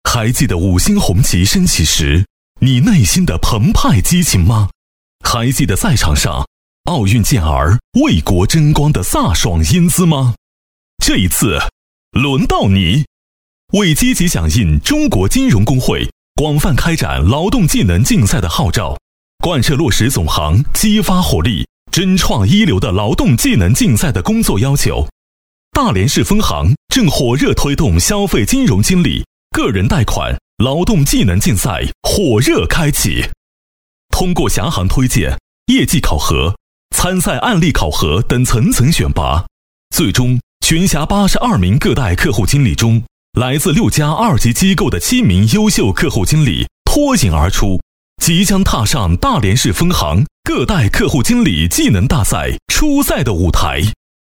还记得五星红旗升起时，你内心的澎湃激情吗？还记得赛场上奥运健儿为国争光的飒爽英姿吗？这一次，轮到你！为积极响应中国金融工会广泛开展劳动技能竞赛的号召，贯彻落实总行激发活力、争创一流的劳动技能竞赛的工作要求，大连市分行正火热推动消费金融经理个人贷款劳动技能竞赛火热开启。通过辖行推荐、业绩考核、参赛案例考核等层层选拔，最终全辖82名个贷客户经理中，来自6家2级机构的7名优秀客户经理脱颖而出，即将踏上大连市分行个贷客户经理技能大赛初赛的舞台。